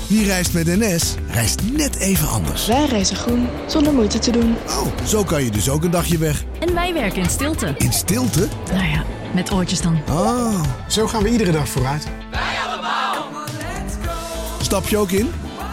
Wie reist met NS, reist net even anders. Wij reizen groen, zonder moeite te doen. Oh, zo kan je dus ook een dagje weg. En wij werken in stilte. In stilte? Nou ja, met oortjes dan. Oh. Zo gaan we iedere dag vooruit. Wij allemaal. Stap je ook in?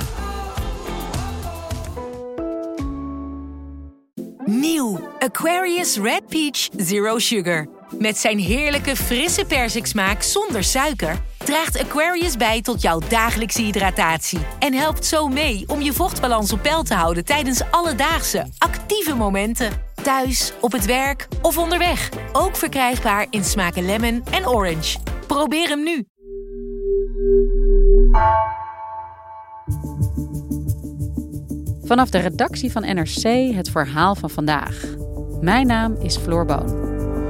Nieuw Aquarius Red Peach Zero Sugar. Met zijn heerlijke frisse persiksmaak zonder suiker draagt Aquarius bij tot jouw dagelijkse hydratatie. En helpt zo mee om je vochtbalans op peil te houden tijdens alledaagse, actieve momenten. Thuis, op het werk of onderweg. Ook verkrijgbaar in smaken lemon en orange. Probeer hem nu. Vanaf de redactie van NRC het verhaal van vandaag. Mijn naam is Floor Boon.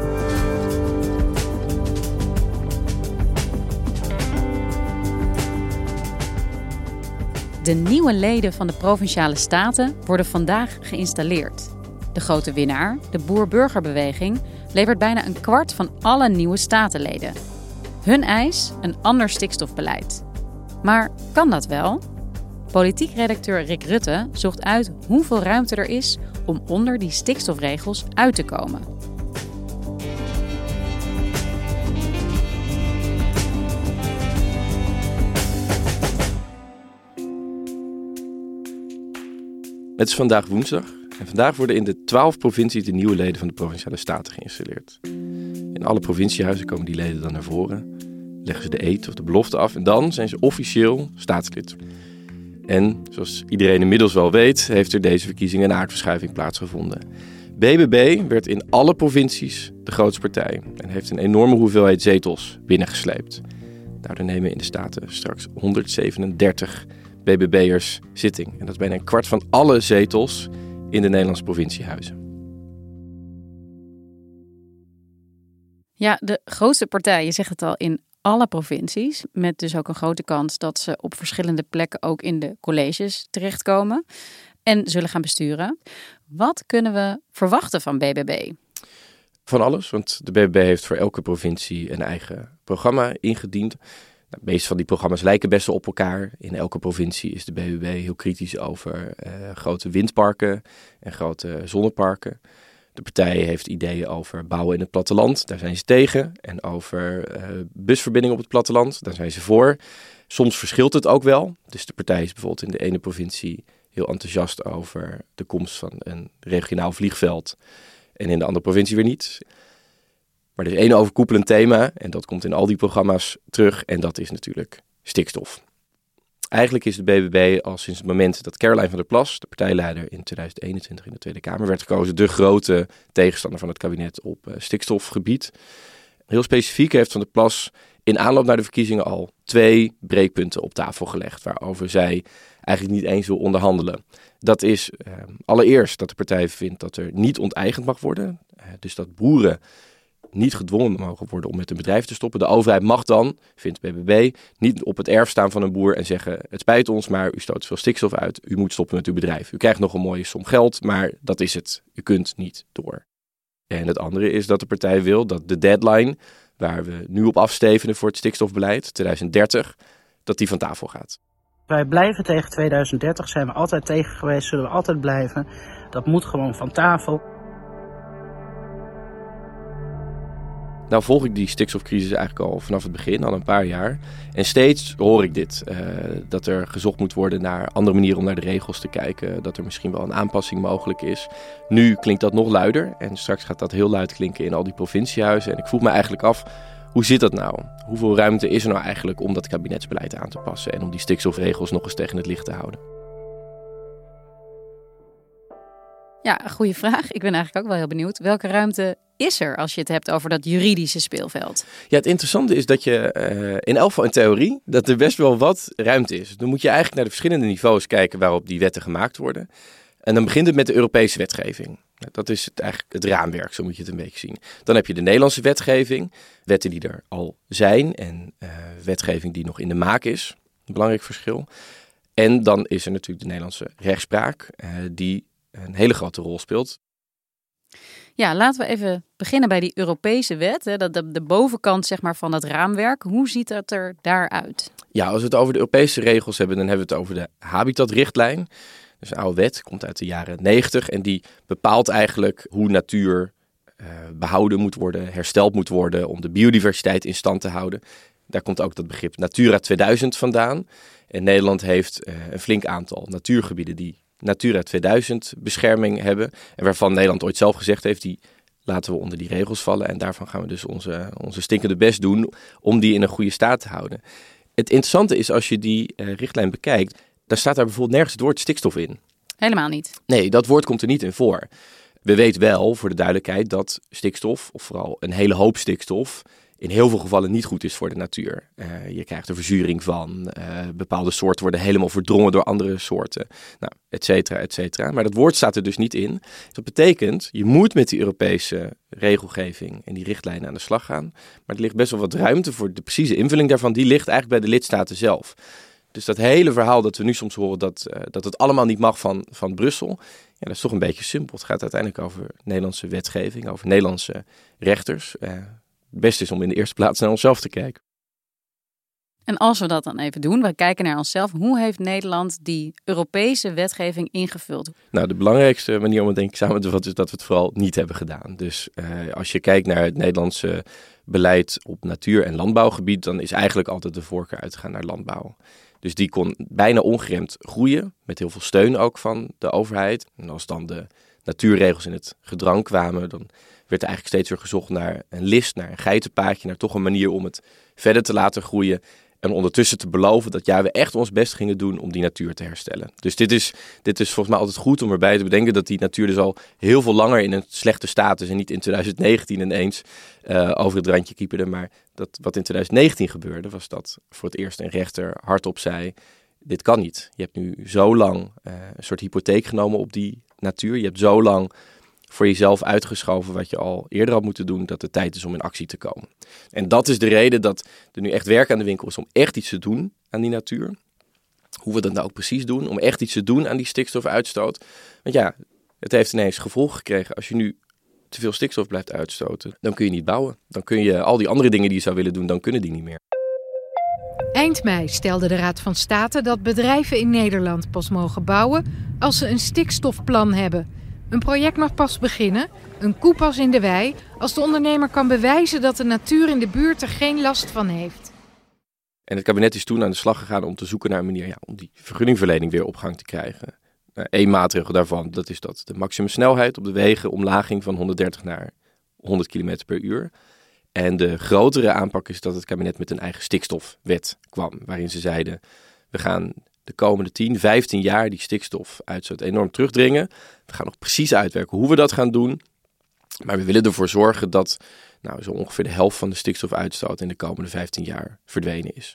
De nieuwe leden van de Provinciale Staten worden vandaag geïnstalleerd. De grote winnaar, de Boer-Burgerbeweging, levert bijna een kwart van alle nieuwe statenleden. Hun eis: een ander stikstofbeleid. Maar kan dat wel? Politiek redacteur Rick Rutte zocht uit hoeveel ruimte er is om onder die stikstofregels uit te komen. Het is vandaag woensdag en vandaag worden in de 12 provincies de nieuwe leden van de Provinciale Staten geïnstalleerd. In alle provinciehuizen komen die leden dan naar voren, leggen ze de eed of de belofte af en dan zijn ze officieel staatslid. En, zoals iedereen inmiddels wel weet, heeft er deze verkiezingen een aardverschuiving plaatsgevonden. BBB werd in alle provincies de grootste partij en heeft een enorme hoeveelheid zetels binnengesleept. Daardoor nemen in de Staten straks 137 BBB'ers zitting. En dat is bijna een kwart van alle zetels in de Nederlandse provinciehuizen. Ja, de grootste partij, je zegt het al, in alle provincies. Met dus ook een grote kans dat ze op verschillende plekken ook in de colleges terechtkomen. En zullen gaan besturen. Wat kunnen we verwachten van BBB? Van alles, want de BBB heeft voor elke provincie een eigen programma ingediend. De meeste van die programma's lijken best wel op elkaar. In elke provincie is de BBB heel kritisch over grote windparken en grote zonneparken. De partij heeft ideeën over bouwen in het platteland, daar zijn ze tegen. En over busverbindingen op het platteland, daar zijn ze voor. Soms verschilt het ook wel. Dus de partij is bijvoorbeeld in de ene provincie heel enthousiast over de komst van een regionaal vliegveld. En in de andere provincie weer niet. Maar er is één overkoepelend thema en dat komt in al die programma's terug. En dat is natuurlijk stikstof. Eigenlijk is de BBB al sinds het moment dat Caroline van der Plas, de partijleider in 2021 in de Tweede Kamer, werd gekozen, de grote tegenstander van het kabinet op stikstofgebied. Heel specifiek heeft Van der Plas in aanloop naar de verkiezingen al 2 breekpunten op tafel gelegd, waarover zij eigenlijk niet eens wil onderhandelen. Dat is allereerst dat de partij vindt dat er niet onteigend mag worden. Dus dat boeren niet gedwongen mogen worden om met een bedrijf te stoppen. De overheid mag dan, vindt BBB, niet op het erf staan van een boer en zeggen: het spijt ons, maar u stoot veel stikstof uit. U moet stoppen met uw bedrijf. U krijgt nog een mooie som geld, maar dat is het. U kunt niet door. En het andere is dat de partij wil dat de deadline, waar we nu op afstevenen voor het stikstofbeleid, 2030, dat die van tafel gaat. Wij blijven tegen 2030, zijn we altijd tegen geweest, zullen we altijd blijven. Dat moet gewoon van tafel. Nou volg ik die stikstofcrisis eigenlijk al vanaf het begin, al een paar jaar. En steeds hoor ik dit, dat er gezocht moet worden naar andere manieren om naar de regels te kijken. Dat er misschien wel een aanpassing mogelijk is. Nu klinkt dat nog luider en straks gaat dat heel luid klinken in al die provinciehuizen. En ik vroeg me eigenlijk af, hoe zit dat nou? Hoeveel ruimte is er nou eigenlijk om dat kabinetsbeleid aan te passen en om die stikstofregels nog eens tegen het licht te houden? Ja, een goede vraag. Ik ben eigenlijk ook wel heel benieuwd. Welke ruimte is er als je het hebt over dat juridische speelveld? Ja, het interessante is dat je in elk geval in theorie dat er best wel wat ruimte is. Dan moet je eigenlijk naar de verschillende niveaus kijken waarop die wetten gemaakt worden. En dan begint het met de Europese wetgeving. Dat is eigenlijk het raamwerk, zo moet je het een beetje zien. Dan heb je de Nederlandse wetgeving, wetten die er al zijn en wetgeving die nog in de maak is. Een belangrijk verschil. En dan is er natuurlijk de Nederlandse rechtspraak die een hele grote rol speelt. Ja, laten we even beginnen bij die Europese wet. Hè, de bovenkant zeg maar, van dat raamwerk. Hoe ziet dat er daaruit? Ja, als we het over de Europese regels hebben, dan hebben we het over de habitatrichtlijn. Dus een oude wet, komt uit de jaren 90 en die bepaalt eigenlijk hoe natuur behouden moet worden, hersteld moet worden om de biodiversiteit in stand te houden. Daar komt ook dat begrip Natura 2000 vandaan. En Nederland heeft een flink aantal natuurgebieden die Natura 2000 bescherming hebben. En waarvan Nederland ooit zelf gezegd heeft, die laten we onder die regels vallen. En daarvan gaan we dus onze stinkende best doen om die in een goede staat te houden. Het interessante is als je die richtlijn bekijkt, daar staat daar bijvoorbeeld nergens het woord stikstof in. Helemaal niet. Nee, dat woord komt er niet in voor. We weten wel, voor de duidelijkheid, dat stikstof, of vooral een hele hoop stikstof, in heel veel gevallen niet goed is voor de natuur. Je krijgt er verzuring van. Bepaalde soorten worden helemaal verdrongen door andere soorten. Nou, et cetera, et cetera. Maar dat woord staat er dus niet in. Dat betekent, je moet met die Europese regelgeving en die richtlijnen aan de slag gaan. Maar er ligt best wel wat ruimte voor de precieze invulling daarvan. Die ligt eigenlijk bij de lidstaten zelf. Dus dat hele verhaal dat we nu soms horen dat het allemaal niet mag van Brussel. Ja, dat is toch een beetje simpel. Het gaat uiteindelijk over Nederlandse wetgeving, over Nederlandse rechters. Het beste is om in de eerste plaats naar onszelf te kijken. En als we dat dan even doen, we kijken naar onszelf. Hoe heeft Nederland die Europese wetgeving ingevuld? Nou, de belangrijkste manier om het denk ik samen te vatten is dat we het vooral niet hebben gedaan. Dus als je kijkt naar het Nederlandse beleid op natuur- en landbouwgebied, dan is eigenlijk altijd de voorkeur uitgegaan naar landbouw. Dus die kon bijna ongeremd groeien, met heel veel steun ook van de overheid. En als dan de natuurregels in het gedrang kwamen, dan werd er eigenlijk steeds weer gezocht naar een list, naar een geitenpaadje, naar toch een manier om het verder te laten groeien. En ondertussen te beloven dat we echt ons best gingen doen om die natuur te herstellen. Dus dit is volgens mij altijd goed om erbij te bedenken dat die natuur dus al heel veel langer in een slechte staat is. En niet in 2019 ineens over het randje kieperde. Maar wat in 2019 gebeurde, was dat voor het eerst een rechter hardop zei, dit kan niet. Je hebt nu zo lang een soort hypotheek genomen op die natuur. Je hebt zo lang voor jezelf uitgeschoven wat je al eerder had moeten doen, dat het tijd is om in actie te komen. En dat is de reden dat er nu echt werk aan de winkel is om echt iets te doen aan die natuur. Hoe we dat nou ook precies doen, om echt iets te doen aan die stikstofuitstoot. Want ja, het heeft ineens gevolgen gekregen. Als je nu te veel stikstof blijft uitstoten, dan kun je niet bouwen. Dan kun je al die andere dingen die je zou willen doen, dan kunnen die niet meer. Eind mei stelde de Raad van State dat bedrijven in Nederland pas mogen bouwen als ze een stikstofplan hebben. Een project mag pas beginnen, een koe pas in de wei, als de ondernemer kan bewijzen dat de natuur in de buurt er geen last van heeft. En het kabinet is toen aan de slag gegaan om te zoeken naar een manier om die vergunningverlening weer op gang te krijgen. Eén maatregel daarvan, dat is dat de maximumsnelheid op de wegen omlaging van 130 naar 100 km per uur. En de grotere aanpak is dat het kabinet met een eigen stikstofwet kwam, waarin ze zeiden, we gaan de komende 10, 15 jaar die stikstofuitstoot enorm terugdringen. We gaan nog precies uitwerken hoe we dat gaan doen. Maar we willen ervoor zorgen dat zo ongeveer de helft van de stikstofuitstoot in de komende 15 jaar verdwenen is.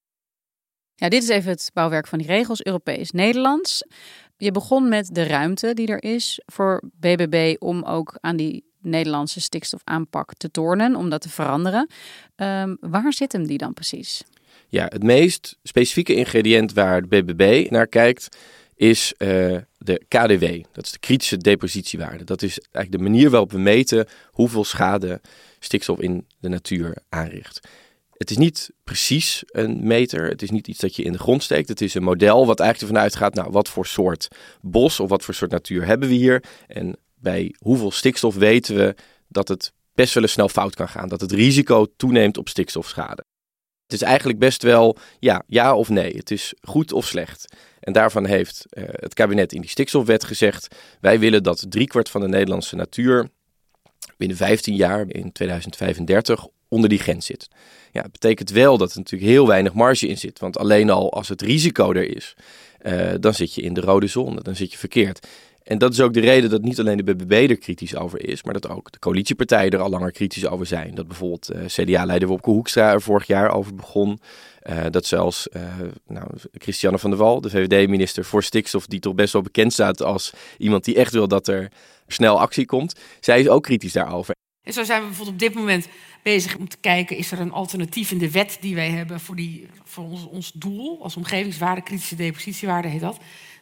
Ja, dit is even het bouwwerk van die regels, Europees, Nederlands. Je begon met de ruimte die er is voor BBB om ook aan die Nederlandse stikstofaanpak te tornen, om dat te veranderen. Waar zit hem die dan precies? Ja, het meest specifieke ingrediënt waar de BBB naar kijkt is de KDW. Dat is de kritische depositiewaarde. Dat is eigenlijk de manier waarop we meten hoeveel schade stikstof in de natuur aanricht. Het is niet precies een meter. Het is niet iets dat je in de grond steekt. Het is een model wat eigenlijk ervan uitgaat, wat voor soort bos of wat voor soort natuur hebben we hier. En bij hoeveel stikstof weten we dat het best wel eens snel fout kan gaan. Dat het risico toeneemt op stikstofschade. Het is eigenlijk best wel ja of nee. Het is goed of slecht. En daarvan heeft het kabinet in die stikstofwet gezegd, wij willen dat 3/4 van de Nederlandse natuur binnen 15 jaar, in 2035, onder die grens zit. Ja, het betekent wel dat er natuurlijk heel weinig marge in zit. Want alleen al als het risico er is, dan zit je in de rode zone. Dan zit je verkeerd. En dat is ook de reden dat niet alleen de BBB er kritisch over is, maar dat ook de coalitiepartijen er al langer kritisch over zijn. Dat bijvoorbeeld CDA-leider Wopke Hoekstra er vorig jaar over begon. Dat zelfs Christiane van der Wal, de VVD-minister voor stikstof, die toch best wel bekend staat als iemand die echt wil dat er snel actie komt. Zij is ook kritisch daarover. En zo zijn we bijvoorbeeld op dit moment bezig om te kijken, is er een alternatief in de wet die wij hebben voor ons doel, als omgevingswaarde, kritische depositiewaarde heet dat.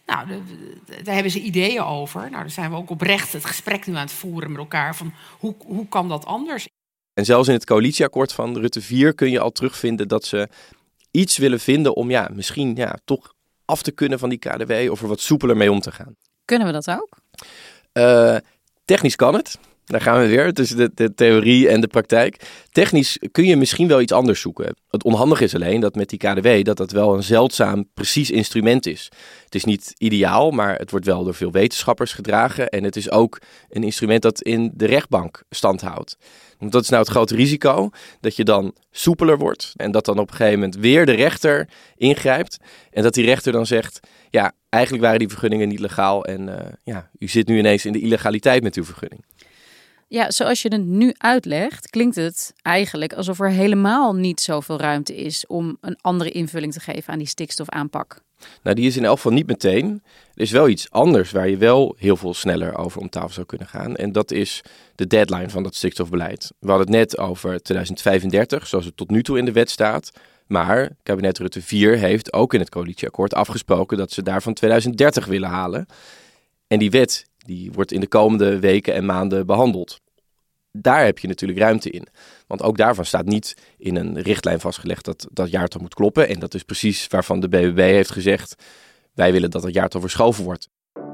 Nou, daar hebben ze ideeën over. Nou, daar zijn we ook oprecht het gesprek nu aan het voeren met elkaar. Van hoe kan dat anders? En zelfs in het coalitieakkoord van Rutte 4 kun je al terugvinden dat ze iets willen vinden om misschien toch af te kunnen van die KDW of er wat soepeler mee om te gaan. Kunnen we dat ook? Technisch kan het. Daar gaan we weer, tussen de theorie en de praktijk. Technisch kun je misschien wel iets anders zoeken. Het onhandige is alleen dat met die KDW dat wel een zeldzaam precies instrument is. Het is niet ideaal, maar het wordt wel door veel wetenschappers gedragen. En het is ook een instrument dat in de rechtbank stand houdt. Want dat is nou het grote risico, dat je dan soepeler wordt. En dat dan op een gegeven moment weer de rechter ingrijpt. En dat die rechter dan zegt, ja, eigenlijk waren die vergunningen niet legaal. En u zit nu ineens in de illegaliteit met uw vergunning. Ja, zoals je het nu uitlegt, klinkt het eigenlijk alsof er helemaal niet zoveel ruimte is om een andere invulling te geven aan die stikstofaanpak. Nou, die is in elk geval niet meteen. Er is wel iets anders waar je wel heel veel sneller over om tafel zou kunnen gaan. En dat is de deadline van dat stikstofbeleid. We hadden het net over 2035, zoals het tot nu toe in de wet staat. Maar kabinet Rutte 4 heeft ook in het coalitieakkoord afgesproken dat ze daarvan 2030 willen halen. En die wet die wordt in de komende weken en maanden behandeld. Daar heb je natuurlijk ruimte in. Want ook daarvan staat niet in een richtlijn vastgelegd dat dat jaartal moet kloppen. En dat is precies waarvan de BBB heeft gezegd, wij willen dat het jaartal verschoven wordt.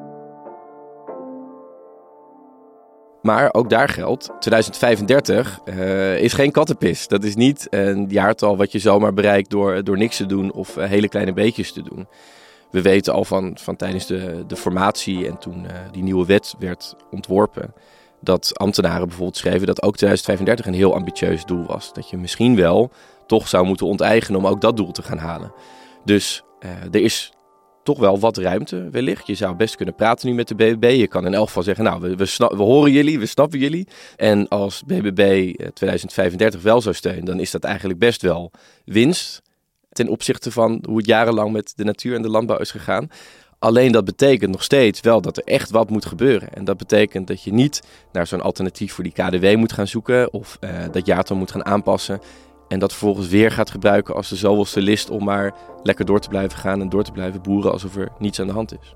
Maar ook daar geldt, 2035 is geen kattenpis. Dat is niet een jaartal wat je zomaar bereikt door niks te doen of hele kleine beetjes te doen. We weten al van tijdens de formatie en toen die nieuwe wet werd ontworpen, dat ambtenaren bijvoorbeeld schreven dat ook 2035 een heel ambitieus doel was. Dat je misschien wel toch zou moeten onteigenen om ook dat doel te gaan halen. Dus er is toch wel wat ruimte wellicht. Je zou best kunnen praten nu met de BBB. Je kan in elk geval zeggen, nou, we horen jullie, we snappen jullie. En als BBB 2035 wel zou steunen, dan is dat eigenlijk best wel winst ten opzichte van hoe het jarenlang met de natuur en de landbouw is gegaan. Alleen dat betekent nog steeds wel dat er echt wat moet gebeuren. En dat betekent dat je niet naar zo'n alternatief voor die KDW moet gaan zoeken of dat jaartal moet gaan aanpassen. En dat vervolgens weer gaat gebruiken als de zoveelste list om maar lekker door te blijven gaan en door te blijven boeren alsof er niets aan de hand is.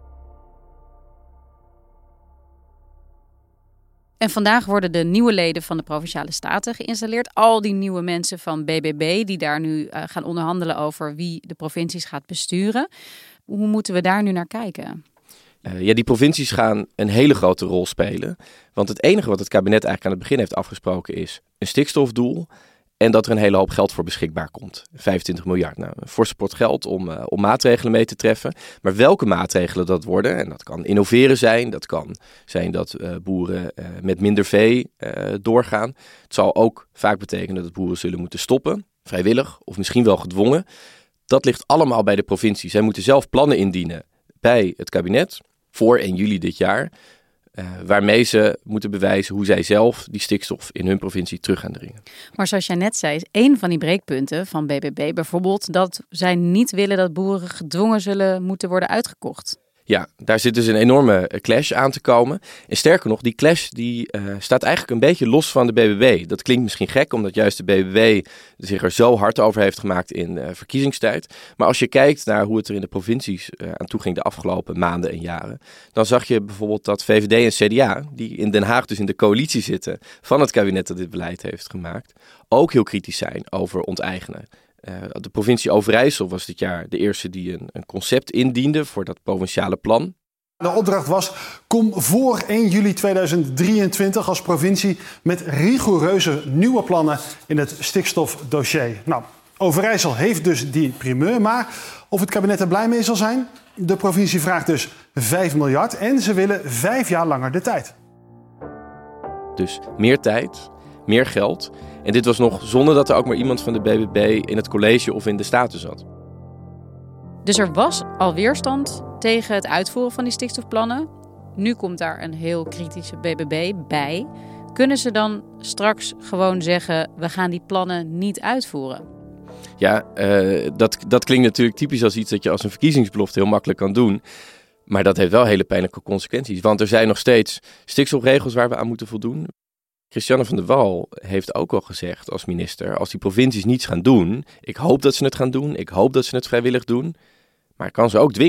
En vandaag worden de nieuwe leden van de Provinciale Staten geïnstalleerd. Al die nieuwe mensen van BBB die daar nu gaan onderhandelen over wie de provincies gaat besturen. Hoe moeten we daar nu naar kijken? Die provincies gaan een hele grote rol spelen. Want het enige wat het kabinet eigenlijk aan het begin heeft afgesproken is een stikstofdoel. En dat er een hele hoop geld voor beschikbaar komt. 25 miljard. Nou, een forse pot geld om maatregelen mee te treffen. Maar welke maatregelen dat worden, en dat kan innoveren zijn. Dat kan zijn dat boeren met minder vee doorgaan. Het zal ook vaak betekenen dat boeren zullen moeten stoppen. Vrijwillig of misschien wel gedwongen. Dat ligt allemaal bij de provincie. Zij moeten zelf plannen indienen bij het kabinet voor 1 juli dit jaar. Waarmee ze moeten bewijzen hoe zij zelf die stikstof in hun provincie terug gaan dringen. Maar zoals jij net zei, is één van die breekpunten van BBB bijvoorbeeld dat zij niet willen dat boeren gedwongen zullen moeten worden uitgekocht. Ja, daar zit dus een enorme clash aan te komen. En sterker nog, die clash die staat eigenlijk een beetje los van de BBB. Dat klinkt misschien gek, omdat juist de BBB zich er zo hard over heeft gemaakt in verkiezingstijd. Maar als je kijkt naar hoe het er in de provincies aan toe ging de afgelopen maanden en jaren, dan zag je bijvoorbeeld dat VVD en CDA, die in Den Haag dus in de coalitie zitten van het kabinet dat dit beleid heeft gemaakt, ook heel kritisch zijn over onteigenen. De provincie Overijssel was dit jaar de eerste die een concept indiende voor dat provinciale plan. De opdracht was, kom voor 1 juli 2023 als provincie met rigoureuze nieuwe plannen in het stikstofdossier. Nou, Overijssel heeft dus die primeur, maar of het kabinet er blij mee zal zijn? De provincie vraagt dus 5 miljard en ze willen 5 jaar langer de tijd. Dus meer tijd, meer geld. En dit was nog zonder dat er ook maar iemand van de BBB in het college of in de Staten zat. Dus er was al weerstand tegen het uitvoeren van die stikstofplannen. Nu komt daar een heel kritische BBB bij. Kunnen ze dan straks gewoon zeggen, we gaan die plannen niet uitvoeren? Ja, dat klinkt natuurlijk typisch als iets dat je als een verkiezingsbelofte heel makkelijk kan doen. Maar dat heeft wel hele pijnlijke consequenties. Want er zijn nog steeds stikstofregels waar we aan moeten voldoen. Christiane van der Wal heeft ook al gezegd als minister, als die provincies niets gaan doen, ik hoop dat ze het gaan doen, ik hoop dat ze het vrijwillig doen, maar ik kan ze ook dwingen.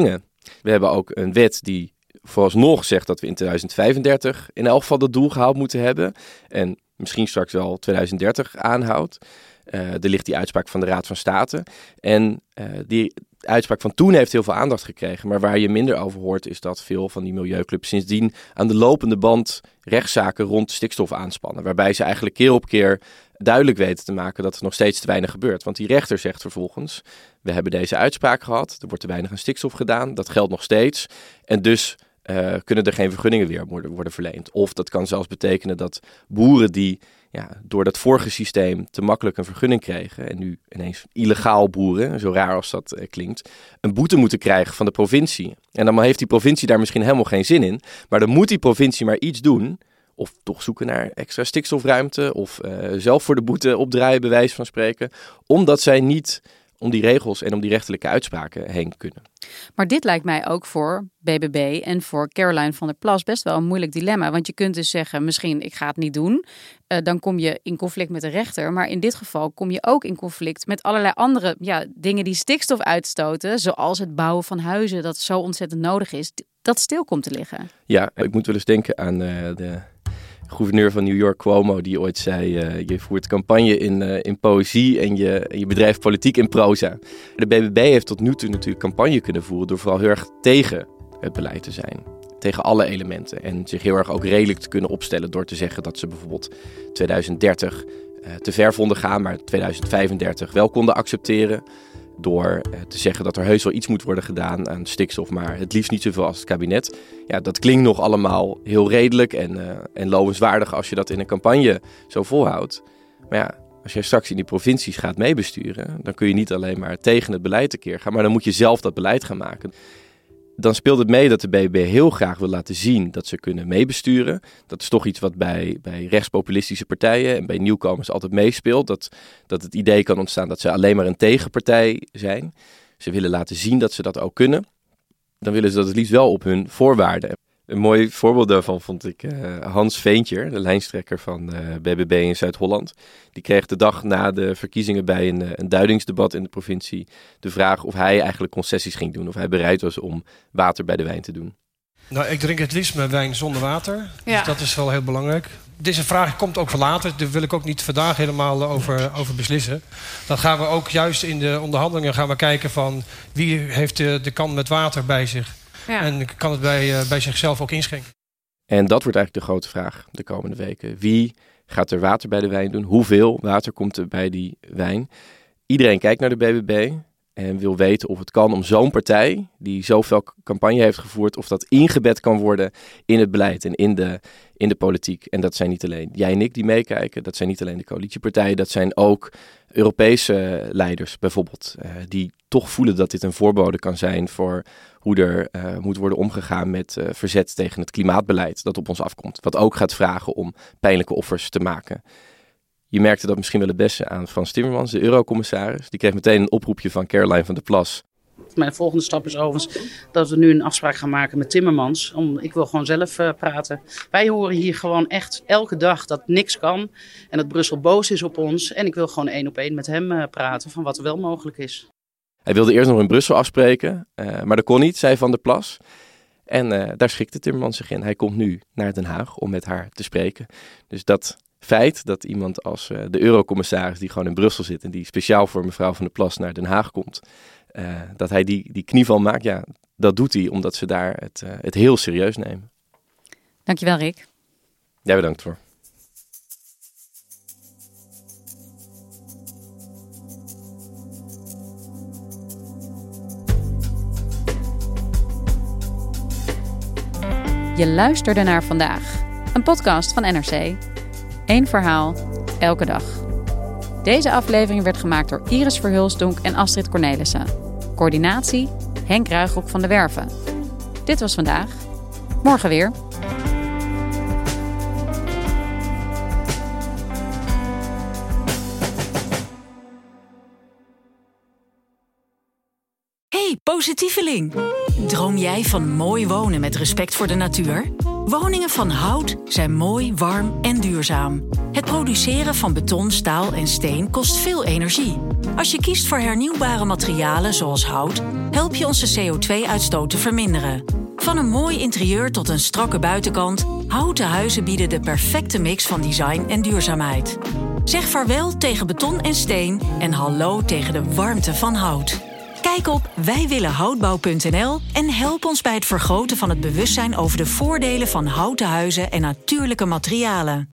We hebben ook een wet die vooralsnog zegt dat we in 2035 in elk geval dat doel gehaald moeten hebben. En misschien straks wel 2030 aanhoudt. Er ligt die uitspraak van de Raad van State. En die uitspraak van toen heeft heel veel aandacht gekregen. Maar waar je minder over hoort is dat veel van die milieuclubs sindsdien aan de lopende band rechtszaken rond stikstof aanspannen. Waarbij ze eigenlijk keer op keer duidelijk weten te maken dat er nog steeds te weinig gebeurt. Want die rechter zegt vervolgens, we hebben deze uitspraak gehad. Er wordt te weinig aan stikstof gedaan. Dat geldt nog steeds. En dus kunnen er geen vergunningen weer worden verleend. Of dat kan zelfs betekenen dat boeren die door dat vorige systeem te makkelijk een vergunning kregen en nu ineens illegaal boeren, zo raar als dat klinkt, een boete moeten krijgen van de provincie. En dan heeft die provincie daar misschien helemaal geen zin in, maar dan moet die provincie maar iets doen, of toch zoeken naar extra stikstofruimte, of zelf voor de boete opdraaien, bij wijze van spreken, omdat zij niet om die regels en om die rechterlijke uitspraken heen kunnen. Maar dit lijkt mij ook voor BBB en voor Caroline van der Plas best wel een moeilijk dilemma. Want je kunt dus zeggen, misschien ik ga het niet doen. Dan kom je in conflict met de rechter. Maar in dit geval kom je ook in conflict met allerlei andere dingen die stikstof uitstoten. Zoals het bouwen van huizen dat zo ontzettend nodig is. Dat stil komt te liggen. Ja, ik moet wel eens denken aan de gouverneur van New York, Cuomo, die ooit zei, je voert campagne in poëzie en je bedrijft politiek in proza. De BBB heeft tot nu toe natuurlijk campagne kunnen voeren door vooral heel erg tegen het beleid te zijn. Tegen alle elementen. En zich heel erg ook redelijk te kunnen opstellen door te zeggen dat ze bijvoorbeeld 2030 te ver vonden gaan, maar 2035 wel konden accepteren. Door te zeggen dat er heus wel iets moet worden gedaan aan stikstof, maar het liefst niet zoveel als het kabinet. Ja, dat klinkt nog allemaal heel redelijk en lovenswaardig als je dat in een campagne zo volhoudt. Maar ja, als je straks in die provincies gaat meebesturen, dan kun je niet alleen maar tegen het beleid tekeer gaan, maar dan moet je zelf dat beleid gaan maken. Dan speelt het mee dat de BBB heel graag wil laten zien dat ze kunnen meebesturen. Dat is toch iets wat bij rechtspopulistische partijen en bij nieuwkomers altijd meespeelt. Dat het idee kan ontstaan dat ze alleen maar een tegenpartij zijn. Ze willen laten zien dat ze dat ook kunnen. Dan willen ze dat het liefst wel op hun voorwaarden. Een mooi voorbeeld daarvan vond ik Hans Veentjer, de lijsttrekker van BBB in Zuid-Holland. Die kreeg de dag na de verkiezingen bij een duidingsdebat in de provincie de vraag of hij eigenlijk concessies ging doen. Of hij bereid was om water bij de wijn te doen. Nou, ik drink het liefst mijn wijn zonder water. Ja. Dus dat is wel heel belangrijk. Deze vraag komt ook voor later. Daar wil ik ook niet vandaag helemaal over beslissen. Dan gaan we ook juist in de onderhandelingen gaan we kijken van wie heeft de kan met water bij zich. Ja. En kan het bij zichzelf ook inschenken. En dat wordt eigenlijk de grote vraag de komende weken. Wie gaat er water bij de wijn doen? Hoeveel water komt er bij die wijn? Iedereen kijkt naar de BBB en wil weten of het kan om zo'n partij die zoveel campagne heeft gevoerd, of dat ingebed kan worden in het beleid en in de politiek. En dat zijn niet alleen jij en ik die meekijken, dat zijn niet alleen de coalitiepartijen, dat zijn ook Europese leiders bijvoorbeeld, die toch voelen dat dit een voorbode kan zijn voor hoe er moet worden omgegaan met verzet tegen het klimaatbeleid dat op ons afkomt. Wat ook gaat vragen om pijnlijke offers te maken. Je merkte dat misschien wel het beste aan Frans Timmermans, de eurocommissaris. Die kreeg meteen een oproepje van Caroline van der Plas. Mijn volgende stap is overigens dat we nu een afspraak gaan maken met Timmermans. Ik wil gewoon zelf praten. Wij horen hier gewoon echt elke dag dat niks kan. En dat Brussel boos is op ons. En ik wil gewoon 1-op-1 met hem praten van wat er wel mogelijk is. Hij wilde eerst nog in Brussel afspreken, maar dat kon niet, zei Van der Plas. En daar schikte Timmermans zich in. Hij komt nu naar Den Haag om met haar te spreken. Dus dat feit dat iemand als de eurocommissaris die gewoon in Brussel zit en die speciaal voor mevrouw Van der Plas naar Den Haag komt, dat hij die knieval maakt, ja, dat doet hij omdat ze daar het heel serieus nemen. Dankjewel, Rick. Jij bedankt voor. Je luisterde naar Vandaag, een podcast van NRC. Eén verhaal, elke dag. Deze aflevering werd gemaakt door Iris Verhulsdonk en Astrid Cornelissen. Coördinatie, Henk Ruigrok van de Werven. Dit was Vandaag. Morgen weer. Hey, positieveling. Droom jij van mooi wonen met respect voor de natuur? Woningen van hout zijn mooi, warm en duurzaam. Het produceren van beton, staal en steen kost veel energie. Als je kiest voor hernieuwbare materialen zoals hout, help je onze CO2-uitstoot te verminderen. Van een mooi interieur tot een strakke buitenkant, houten huizen bieden de perfecte mix van design en duurzaamheid. Zeg vaarwel tegen beton en steen en hallo tegen de warmte van hout. Kijk op wijwillenhoutbouw.nl en help ons bij het vergroten van het bewustzijn over de voordelen van houten huizen en natuurlijke materialen.